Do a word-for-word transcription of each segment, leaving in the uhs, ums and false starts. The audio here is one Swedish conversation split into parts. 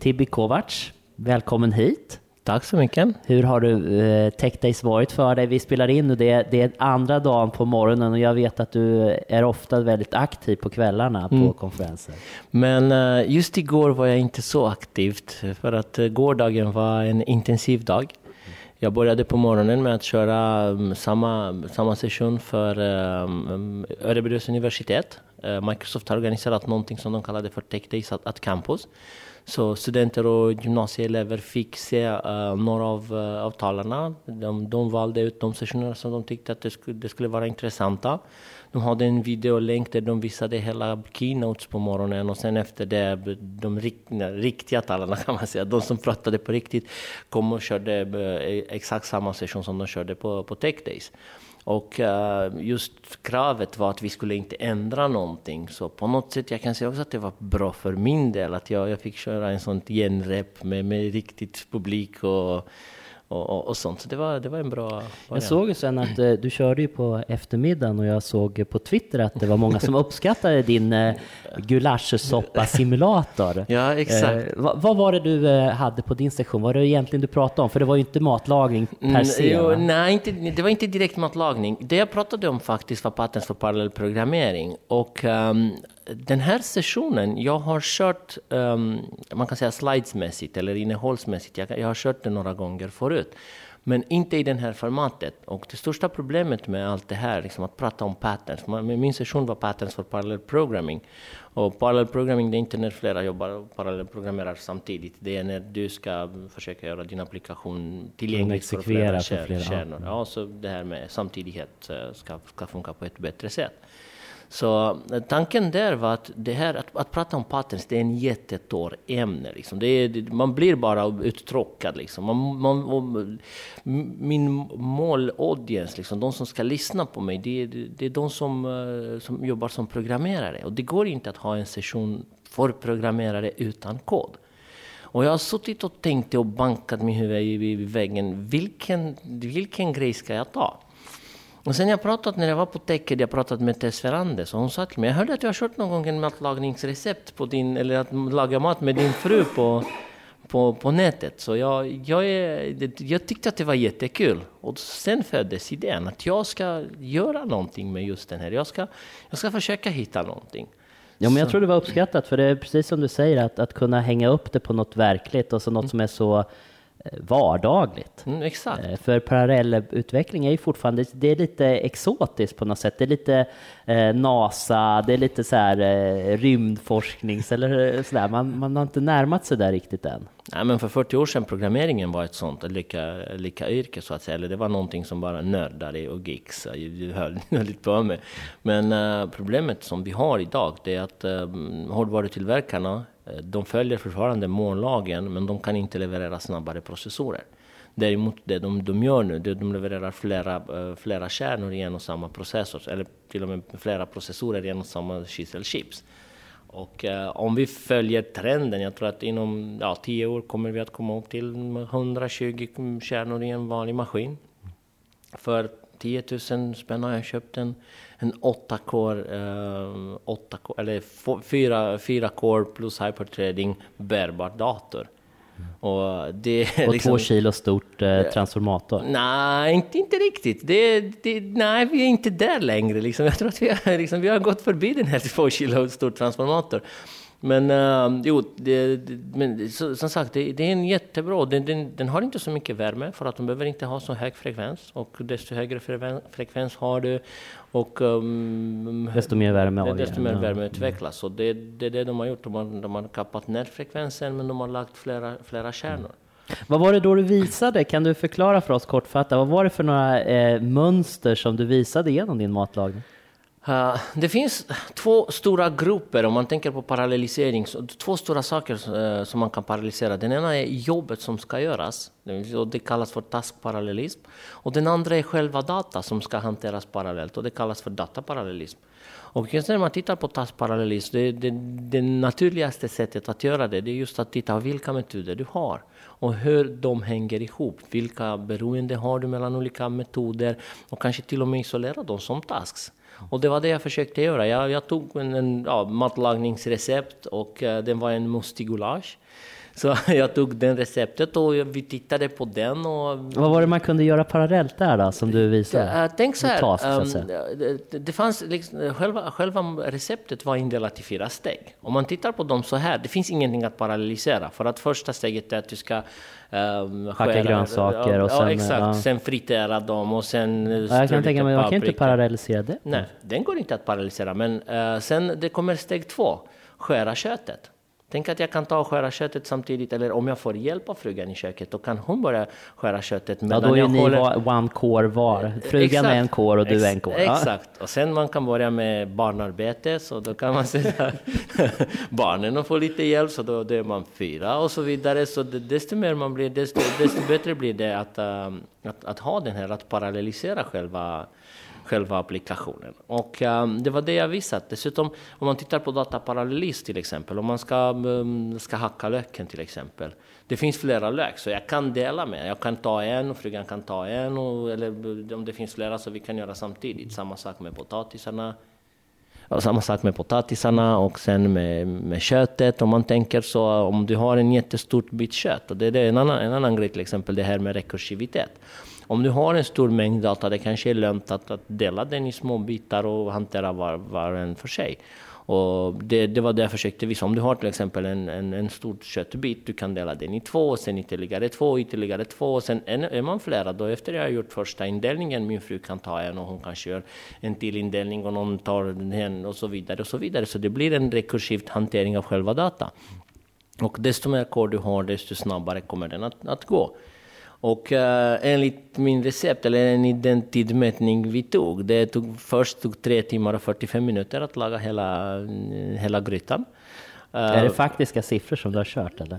Tibi Kovacs, välkommen hit. Tack så mycket. Hur har du eh, Tech Days varit för dig? Vi spelar in och det, det är andra dagen på morgonen och jag vet att du är ofta väldigt aktiv på kvällarna mm. på konferenser. Men uh, just igår var jag inte så aktivt för att uh, gårdagen var en intensiv dag. Jag började på morgonen med att köra um, samma, samma session för um, Örebros universitet. Uh, Microsoft har organiserat någonting som de kallade för Tech Days at, at Campus. Så studenter och gymnasieelever fick se uh, några av, uh, av talarna. De, de valde ut de sessioner som de tyckte att det skulle, det skulle vara intressanta. De hade en videolänk där de visade hela keynotes på morgonen och sen efter det de rikt, riktiga talarna kan man säga, de som pratade på riktigt kom och körde uh, exakt samma session som de körde på, på Tech Days. Och uh, just kravet var att vi skulle inte ändra någonting. Så på något sätt, jag kan säga också att det var bra för min del. Att jag, jag fick köra en sån genrep med, med riktigt publik och, och, och, och sånt. Så det var, det var en bra variant. Jag såg ju sen att uh, du körde ju på eftermiddagen och jag såg på Twitter att det var många som uppskattade din uh, gulaschsoppa-simulator. Ja, exakt. Uh, vad, vad var det du uh, hade på din session? Vad var det egentligen du pratade om? För det var ju inte matlagning per se. Mm, jo, nej, inte, det var inte direkt matlagning. Det jag pratade om faktiskt var patents för parallell programmering. Och um, den här sessionen, jag har kört, um, man kan säga slidesmässigt eller innehållsmässigt. Jag, jag har kört det några gånger förut. Men inte i den här formatet. Och det största problemet med allt det här, liksom att prata om patterns. Min session var patterns för parallell programming. Och parallell programming, det är inte när flera jobbar och parallellprogrammerar samtidigt. Det är när du ska försöka göra din applikation tillgänglig för flera, för flera kärnor. Ja, så det här med samtidighet ska, ska funka på ett bättre sätt. Så tanken där var att det här att, att prata om patterns, det är en jättetorr ämne liksom. Det är, man blir bara uttråkad liksom. Man, man, min målaudience liksom, de som ska lyssna på mig, det är, det är de som, som jobbar som programmerare. Och det går inte att ha en session för programmerare utan kod. Och jag har suttit och tänkt och bankat min huvud i, i väggen. Vilken, vilken grej ska jag ta? Och sen jag pratat när jag var på Teched, jag pratat med Tess Ferrandes och hon sa till mig, jag hörde att du har kört någon gång en matlagningsrecept på din, eller att laga mat med din fru på, på, på nätet. Så jag, jag, är, jag tyckte att det var jättekul. Och sen föddes idén att jag ska göra någonting med just den här. Jag ska, jag ska försöka hitta någonting. Ja, men jag tror det var uppskattat, för det är precis som du säger, att, att kunna hänga upp det på något verkligt och så något mm. som är så vardagligt. Mm, exakt. För parallellutveckling är ju fortfarande, det är lite exotiskt på något sätt. Det är lite eh, NASA, det är lite så här eh, rymdforsknings eller sådär. Man, man har inte närmat sig där riktigt än. Nej, men för fyrtio år sedan programmeringen var ett sånt lika, lika yrke så att säga. Eller det var någonting som bara nördare och geeks höll, höll lite på med. Men uh, problemet som vi har idag, det är att uh, hårdvarutillverkarna, de följer fortfarande mållagen, men de kan inte leverera snabbare processorer. Däremot det de, de gör nu, det de levererar flera, flera kärnor i en och samma processor, eller till och med flera processorer i en och samma chips. Och eh, om vi följer trenden, jag tror att inom ja, tio år kommer vi att komma upp till hundratjugo kärnor i en vanlig maskin. För tio tusen spänn har jag köpt en, en åtta core, eh, åtta core eller fyra, fyra core plus hyperthreading bärbar dator. Mm. Och, det är och liksom, två kilo stort eh, transformator? Nej, inte, inte riktigt. Det, det, nej, vi är inte där längre. Liksom. Jag tror att vi har, liksom, vi har gått förbi den här två kilo stor transformator. Men uh, jo, det, det, men, så, som sagt, det, det är en jättebra. Den, den, den har inte så mycket värme för att de behöver inte ha så hög frekvens. Och desto högre frekvens har du och um, desto mer värme, det, desto mer värme ja. utvecklas. Så det, det är det de har gjort. De har, de har kappat ner frekvensen, men de har lagt flera, flera kärnor. Vad var det då du visade? Kan du förklara för oss kortfattat? Vad var det för några eh, mönster som du visade genom din matlagning? Uh, det finns två stora grupper om man tänker på parallellisering. Så två stora saker uh, som man kan parallellisera. Den ena är jobbet som ska göras. Och det kallas för taskparallellism. Och den andra är själva data som ska hanteras parallellt. Och det kallas för dataparallellism. Och just när man tittar på taskparallellism, det, det, det naturligaste sättet att göra det, det är just att titta på vilka metoder du har. Och hur de hänger ihop. Vilka beroende har du mellan olika metoder. Och kanske till och med isolera dem som tasks. Och det var det jag försökte göra. Jag, jag tog en, en ja, matlagningsrecept och uh, den var en mustig gulasch. Så jag tog den receptet och vi tittade på den. Och vad var det man kunde göra parallellt där då, som du visade? Uh, tänk så här, task, så um, det, det fanns liksom, själva, själva receptet var indelat i fyra steg. Om man tittar på dem så här, det finns ingenting att parallellisera. För att första steget är att du ska um, hacka grönsaker och ja, sen, exakt, ja. sen fritera dem och sen ja, jag kan tänka mig, man kan inte parallellisera det. Nej, den går inte att parallellisera. Men uh, sen det kommer steg två, skära köttet. Tänk att jag kan ta och skära köttet samtidigt, eller om jag får hjälp av frugan i köket, då kan hon börja skära köttet. Ja, då är jag ni håller... one core var. Frugan är en core och du är en core. Ex- exakt. Och sen man kan börja med barnarbete, så då kan man sätta barnen och få lite hjälp, så då, då är man fyra och så vidare. Så det, desto mer man blir, desto, desto bättre blir det att, um, att, att ha den här, att parallellisera själva själva applikationen. Och um, det var det jag visade. Dessutom, om man tittar på dataparallellis till exempel, om man ska, um, ska hacka löken till exempel. Det finns flera lök, så jag kan dela med. Jag kan ta en och frugan kan ta en, och, eller om det finns flera så vi kan göra samtidigt. Samma sak med potatisarna. Och samma sak med potatisarna och sen med, med köttet. Om man tänker så, om du har en jättestort bit kött, och det är det, en, annan, en annan grej till exempel, det här med rekursivitet. Om du har en stor mängd data, det kanske är lönt att, att dela den i små bitar och hantera var, var en för sig. Och det, det var det jag försökte visa. Om du har till exempel en, en, en stor köttbit, du kan dela den i två, och sen ytterligare två, ytterligare två, och sen en, är man flera. Då efter jag har gjort första indelningen, min fru kan ta en och hon kanske gör en till indelning och någon tar den och så vidare och så vidare. Så det blir en rekursiv hantering av själva data. Och desto mer kod du har, desto snabbare kommer den att, att gå. Och uh, enligt min recept, eller enligt den tidmätning vi tog, det tog först tog tre timmar och fyrtiofem minuter att laga hela, hela grytan. Uh, är det faktiska siffror som du har kört eller?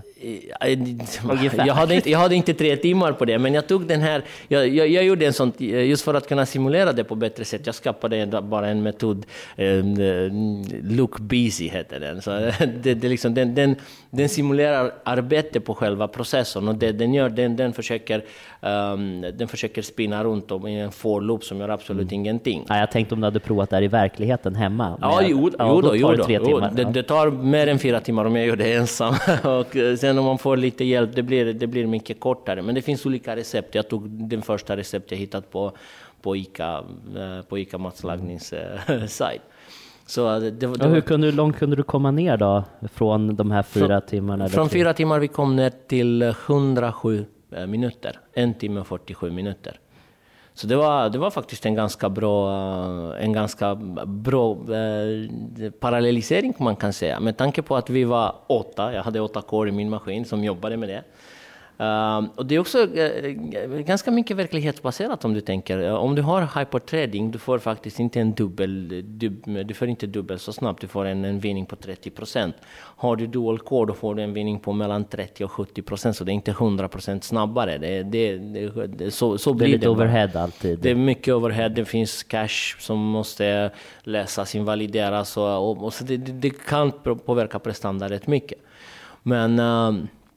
jag, hade inte, jag hade inte tre timmar på det, men jag tog den här, jag, jag, jag gjorde en sån, just för att kunna simulera det på bättre sätt. Jag skapade bara en metod, um, Look Busy heter den. Så det, det liksom, den, den, den simulerar arbete på själva processorn, och det den gör, den, den, försöker, um, den försöker spinna runt om i en for loop som gör absolut mm. ingenting. Ja, jag tänkte om du hade provat där i verkligheten hemma. Med, ja, jo, ja, jo, då, då, jo, då, det, jo, det, det tar mer än fyra timmar om jag gör det ensam. Och sen om man får lite hjälp, det blir, det blir mycket kortare. Men det finns olika recept. Jag tog den första recept jag hittat på, på ICA, på ICA matslagningssajt. Så det, det, det, hur, kunde, hur långt kunde du komma ner då från de här fyra från, timmarna? Från fyra timmar vi kom ner till hundrasju minuter. En timme och fyrtiosju minuter. Så det var, det var faktiskt en ganska bra, en ganska bra eh, parallellisering man kan säga. Med tanke på att vi var åtta, jag hade åtta core i min maskin som jobbade med det. Uh, och det är också uh, ganska mycket verklighetsbaserat om du tänker. Uh, om du har hyperthreading, du får faktiskt inte en dubbel, dub, du får inte dubbel så snabbt, du får en, en vinning på trettio procent. Har du dual core, då får du en vinning på mellan trettio och sjuttio procent, så det är inte hundra procent snabbare. Det, det, det, det, så, så blir det är lite det overhead alltid. Det är mycket overhead, det finns cache som måste läsas, invalideras, och, och, och så det, det kan påverka prestanda rätt mycket. Men uh,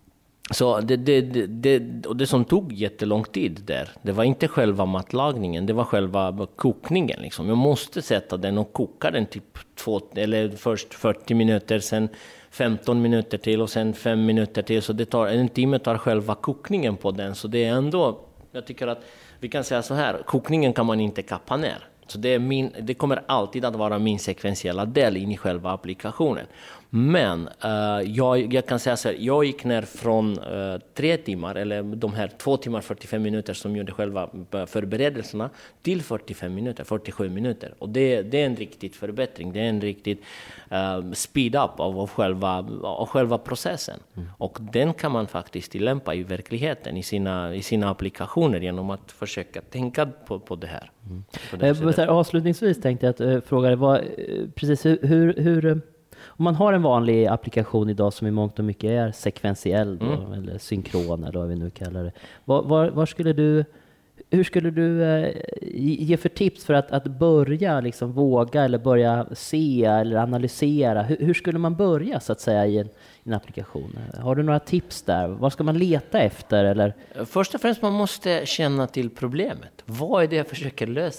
Så det, det, det, och det som tog jättelång tid där, det var inte själva matlagningen, det var själva kokningen. Liksom. Jag måste sätta den och koka den typ två, eller först fyrtio minuter, sen femton minuter till och sen fem minuter till. Så det tar, en timme tar själva kokningen på den. Så det är ändå, jag tycker att vi kan säga så här, kokningen kan man inte kappa ner. Så det, är min, det kommer alltid att vara min sekventiella del in i själva applikationen. Men uh, jag, jag kan säga så här, jag gick ner från uh, tre timmar, eller de här två timmar fyrtiofem minuter som gjorde själva förberedelserna, till fyrtiofem minuter, fyrtiosju minuter. Och det, det är en riktig förbättring, det är en riktig uh, speed up av, av, själva, av själva processen. Mm. Och den kan man faktiskt tillämpa i verkligheten, i sina, i sina applikationer, genom att försöka tänka på, på det här. Mm. På det eh, här avslutningsvis tänkte jag att uh, fråga dig, vad, uh, precis hur, hur, hur om man har en vanlig applikation idag som i mångt och mycket är sekventiell då, mm. eller synkron eller vad vi nu kallar det. Var, var, var skulle du, hur skulle du eh, ge för tips för att, att börja liksom våga eller börja se eller analysera? Hur, hur skulle man börja så att säga i en, i en applikation? Har du några tips där? Vad ska man leta efter? Eller? Först och främst man måste känna till problemet. Vad är det jag försöker lösa?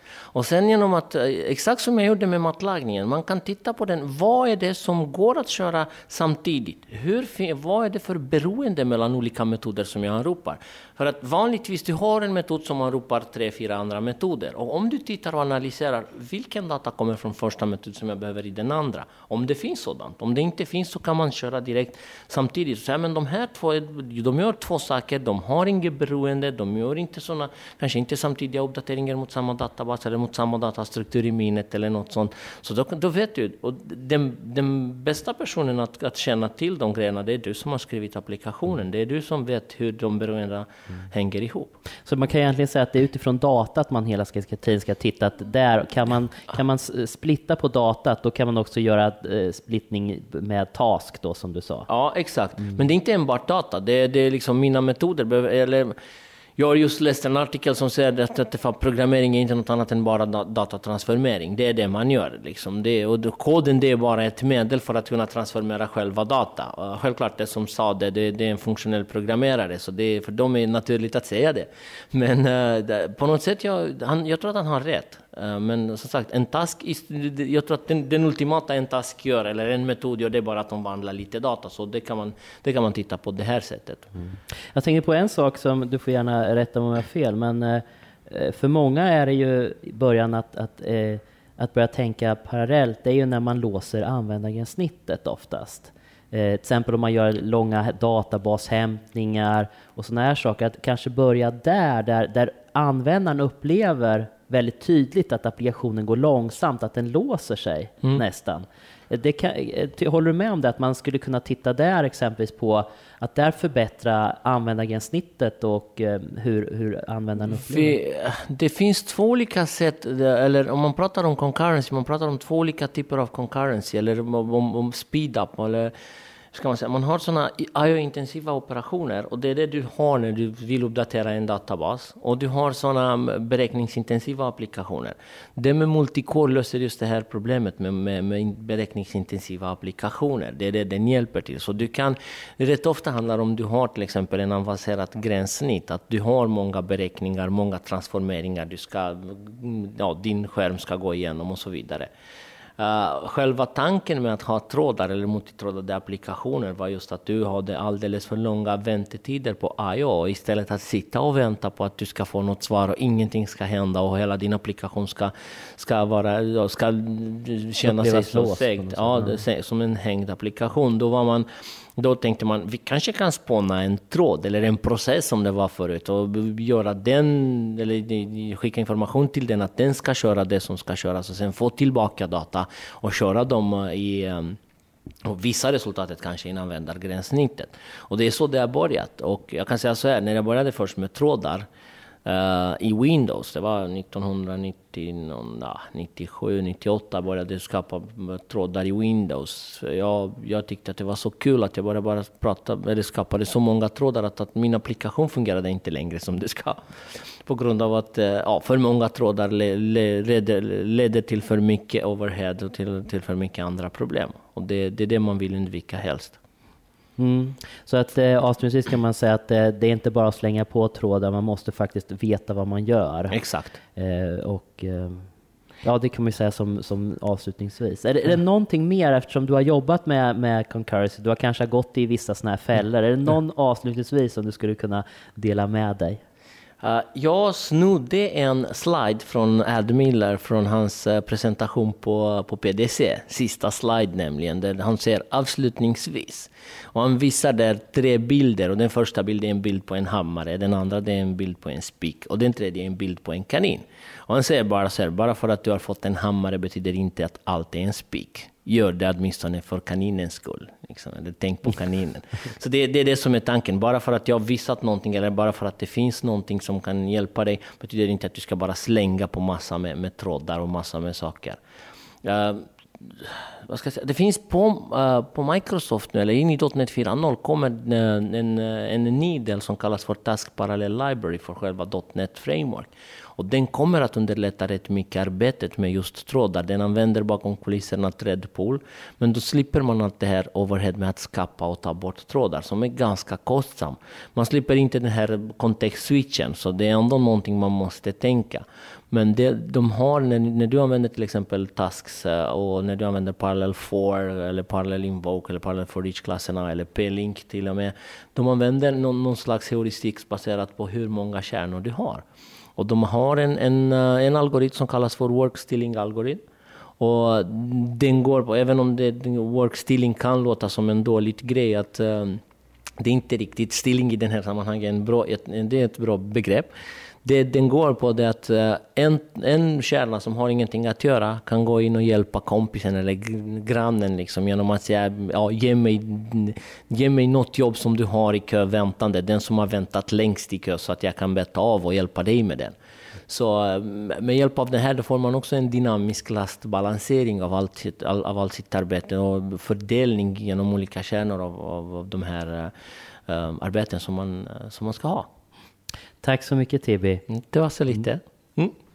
Och sen genom att, exakt som jag gjorde med matlagningen, man kan titta på den, vad är det som går att köra samtidigt? Hur, vad är det för beroende mellan olika metoder som jag anropar? För att vanligtvis du har en metod som anropar tre, fyra andra metoder. Och om du tittar och analyserar vilken data kommer från första metod som jag behöver i den andra. Om det finns sådant. Om det inte finns så kan man köra direkt samtidigt. Så här, men de här två, de gör två saker, de har inget beroende, de gör inte såna, kanske inte samtidiga uppdateringar mot samma databas eller mot samma datastruktur i minnet eller något sånt. Så då, då vet du, och den, den bästa personen att, att känna till de grejerna, det är du som har skrivit applikationen. Det är du som vet hur de beroende mm. hänger ihop. Så man kan egentligen säga att det är utifrån datat man hela tiden ska titta, att där kan man, kan man splitta på datat, då kan man också göra eh, splittning med task då, som du sa. Ja, exakt. Mm. Men det är inte enbart data, det är, det är liksom mina metoder, eller jag har just läst en artikel som säger att, att programmering är inte något annat än bara datatransformering. Det är det man gör. Liksom. Det, och koden det är bara ett medel för att kunna transformera själva data. Självklart det som sa det, det, det är en funktionell programmerare, så det, för dem är det naturligt att säga det. Men uh, på något sätt, jag, han, jag tror att han har rätt. Uh, men som sagt, en task, jag tror att den, den ultimata en task gör, eller en metod gör, det är bara att de vandlar lite data. Så det kan man, det kan man titta på det här sättet. Mm. Jag tänker på en sak som du får gärna rätta om jag har fel, men uh, för många är det ju i början att, att, uh, att börja tänka parallellt. Det är ju när man låser användargränssnittet oftast. Uh, till exempel om man gör långa databashämtningar och såna här saker. Att kanske börja där, där, där användaren upplever väldigt tydligt att applikationen går långsamt, att den låser sig mm. nästan. Det kan, håller du med om det, att man skulle kunna titta där exempelvis på att där förbättra användargränssnittet och eh, hur, hur användaren upplever? Det finns två olika sätt, eller om man pratar om concurrency, man pratar om två olika typer av concurrency, eller om, om, om speed up, eller ska man säga, man har sådana I O-intensiva operationer, och det är det du har när du vill uppdatera en databas, och du har sådana beräkningsintensiva applikationer. Det med multicore löser just det här problemet med, med, med beräkningsintensiva applikationer. Det är det den hjälper till. Så du kan, rätt ofta handlar om du har till exempel en avancerat gränssnitt, att du har många beräkningar, många transformeringar, du ska, ja, din skärm ska gå igenom och så vidare. Uh, själva tanken med att ha trådar eller multitrådade applikationer var just att du hade alldeles för långa väntetider på I O, istället att sitta och vänta på att du ska få något svar och ingenting ska hända och hela din applikation ska, ska, vara, ska känna sig så segt, ja, som en hängd applikation. Då var man Då tänkte man, vi kanske kan spåna en tråd eller en process som det var förut och göra den, eller skicka information till den att den ska köra det som ska köras och sen få tillbaka data och köra dem i, och visa resultatet kanske i användargränssnittet. Och det är så det har börjat. Och jag kan säga så här, när jag började först med trådar Uh, i Windows, det var nittonhundranittiosju nittioåtta började jag skapa trådar i Windows. Jag, jag tyckte att det var så kul att jag bara, bara prata, eller skapade så många trådar att, att min applikation fungerade inte längre som det ska. På grund av att uh, ja, för många trådar le, le, leder, leder till för mycket overhead och till, till för mycket andra problem. Och det, det är det man vill undvika helst. Mm. Så att eh, avslutningsvis kan man säga att eh, det är inte bara att slänga på trådar, man måste faktiskt veta vad man gör. Exakt. Eh, och eh, ja, det kan man ju säga som, som avslutningsvis. Är det, mm. är det någonting mer, eftersom du har jobbat med, med concurrency, du har kanske gått i vissa såna här fällor, är det någon mm. avslutningsvis som du skulle kunna dela med dig? Uh, jag snodde en slide från Ad Miller från hans uh, presentation på, på P D C. Sista slide nämligen, där han säger avslutningsvis. Och han visar där tre bilder, och den första bilden är en bild på en hammare, den andra är en bild på en spik och den tredje är en bild på en kanin. Och han säger bara så här, bara för att du har fått en hammare betyder inte att allt är en spik. Gör det åtminstone för kaninens skull. Liksom. Eller tänk på kaninen. Så det, det är det som är tanken. Bara för att jag har visat någonting eller bara för att det finns någonting som kan hjälpa dig betyder inte att du ska bara slänga på massa med, med trådar och massa med saker. Uh, vad ska jag säga? Det finns på, uh, på Microsoft nu, eller in i .NET fyra punkt noll kommer en, en, en ny del som kallas för Task Parallel Library för själva .NET Framework. Och den kommer att underlätta rätt mycket arbetet med just trådar. Den använder bakom kulisserna threadpool. Men då slipper man allt det här overhead med att skapa och ta bort trådar som är ganska kostsam. Man slipper inte den här kontextswitchen, så det är ändå någonting man måste tänka. Men det, de har, när, när du använder till exempel tasks och när du använder parallel for eller parallel invoke eller parallel for each-klasserna eller p-link till och med. De använder någon, någon slags heuristik baserat på hur många kärnor du har. Och de har en, en, en algoritm som kallas för work stealing algoritm. Och den går på, även om det, work stealing kan låta som en dålig grej, att uh, det är inte riktigt stealing i den här sammanhanget, en bra, ett, det är ett bra begrepp. Det den går på det att uh, en, en kärna som har ingenting att göra kan gå in och hjälpa kompisen eller grannen liksom, genom att säga, ja, ge, mig, ge mig något jobb som du har i kö väntande, den som har väntat längst i kö, så att jag kan betta av och hjälpa dig med den. Så uh, med hjälp av det här då får man också en dynamisk lastbalansering av allt sitt, all, av allt sitt arbete och fördelning genom olika kärnor av, av, av de här uh, uh, arbeten som man, uh, som man ska ha. Tack så mycket, T B. Det var så lite. Mm.